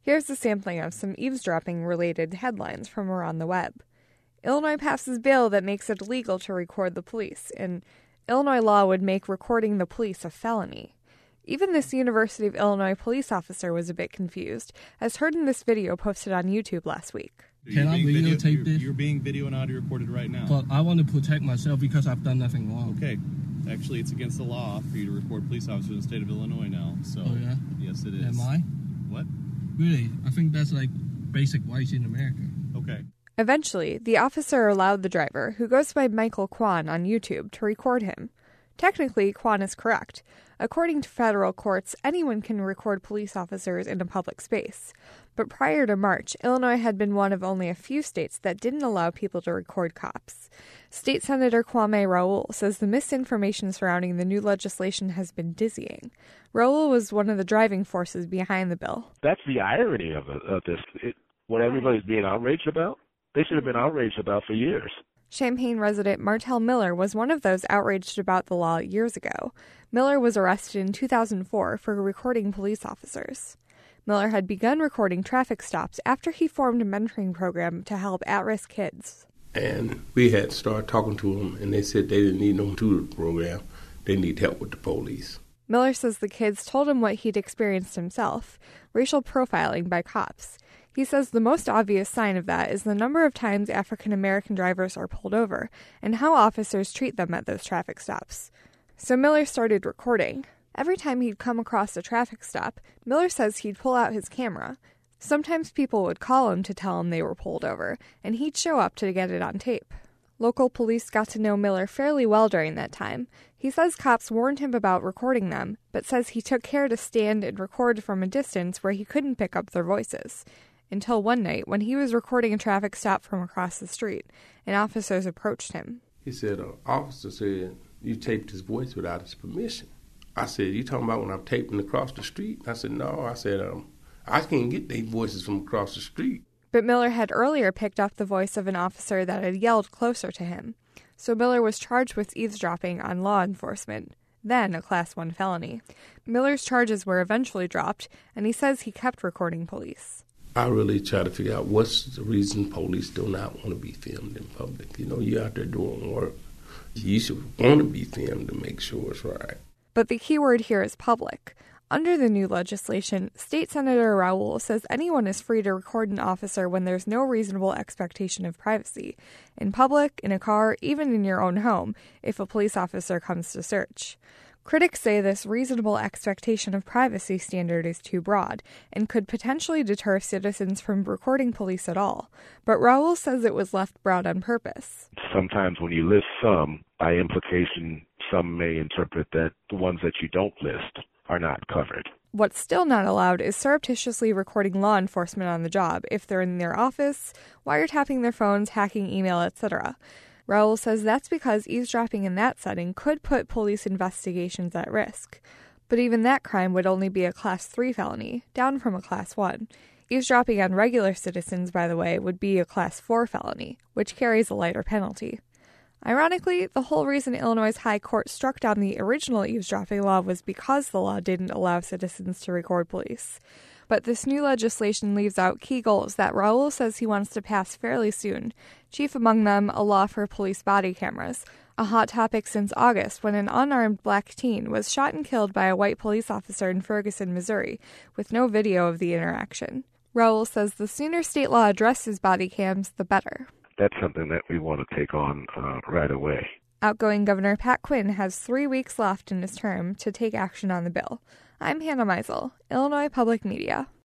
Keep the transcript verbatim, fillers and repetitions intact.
Here's a sampling of some eavesdropping-related headlines from around the web. Illinois passes bill that makes it illegal to record the police, and Illinois law would make recording the police a felony. Even this University of Illinois police officer was a bit confused, as heard in this video posted on YouTube last week. Can I videotape video, this? You're being video and audio recorded right now. But I want to protect myself because I've done nothing wrong. Okay. Actually, it's against the law for you to record police officers in the state of Illinois now. So, oh, yeah? Yes, it is. Am I? What? Really? I think that's like basic rights in America. Okay. Eventually, the officer allowed the driver, who goes by Michael Kwan on YouTube, to record him. Technically, Kwan is correct. According to federal courts, anyone can record police officers in a public space. But prior to March, Illinois had been one of only a few states that didn't allow people to record cops. State Senator Kwame Raoul says the misinformation surrounding the new legislation has been dizzying. Raoul was one of the driving forces behind the bill. That's the irony of, it, of this. It, what everybody's being outraged about, they should have been outraged about for years. Champaign resident Martell Miller was one of those outraged about the law years ago. Miller was arrested in two thousand four for recording police officers. Miller had begun recording traffic stops after he formed a mentoring program to help at-risk kids. And we had started talking to them, and they said they didn't need no tutor program. They need help with the police. Miller says the kids told him what he'd experienced himself, racial profiling by cops. He says the most obvious sign of that is the number of times African-American drivers are pulled over and how officers treat them at those traffic stops. So Miller started recording. Every time he'd come across a traffic stop, Miller says he'd pull out his camera. Sometimes people would call him to tell him they were pulled over, and he'd show up to get it on tape. Local police got to know Miller fairly well during that time. He says cops warned him about recording them, but says he took care to stand and record from a distance where he couldn't pick up their voices. Until one night, when he was recording a traffic stop from across the street, and officers approached him. He said, an officer said, you taped his voice without his permission. I said, you talking about when I'm taping across the street? I said, no. I said, um, I can't get their voices from across the street. But Miller had earlier picked up the voice of an officer that had yelled closer to him. So Miller was charged with eavesdropping on law enforcement, then a Class one felony. Miller's charges were eventually dropped, and he says he kept recording police. I really try to figure out what's the reason police do not want to be filmed in public. You know, you're out there doing work. You should want to be filmed to make sure it's right. But the key word here is public. Under the new legislation, State Senator Raoul says anyone is free to record an officer when there's no reasonable expectation of privacy. In public, in a car, even in your own home, if a police officer comes to search. Critics say this reasonable expectation of privacy standard is too broad and could potentially deter citizens from recording police at all. But Raoul says it was left broad on purpose. Sometimes when you list some, by implication, some may interpret that the ones that you don't list are not covered. What's still not allowed is surreptitiously recording law enforcement on the job if they're in their office, wiretapping their phones, hacking email, et cetera. Raoul says that's because eavesdropping in that setting could put police investigations at risk. But even that crime would only be a Class three felony, down from a Class one. Eavesdropping on regular citizens, by the way, would be a Class four felony, which carries a lighter penalty. Ironically, the whole reason Illinois' High Court struck down the original eavesdropping law was because the law didn't allow citizens to record police. But this new legislation leaves out key goals that Raoul says he wants to pass fairly soon, chief among them a law for police body cameras, a hot topic since August when an unarmed black teen was shot and killed by a white police officer in Ferguson, Missouri, with no video of the interaction. Raoul says the sooner state law addresses body cams, the better. That's something that we want to take on uh, right away. Outgoing Governor Pat Quinn has three weeks left in his term to take action on the bill. I'm Hannah Meisel, Illinois Public Media.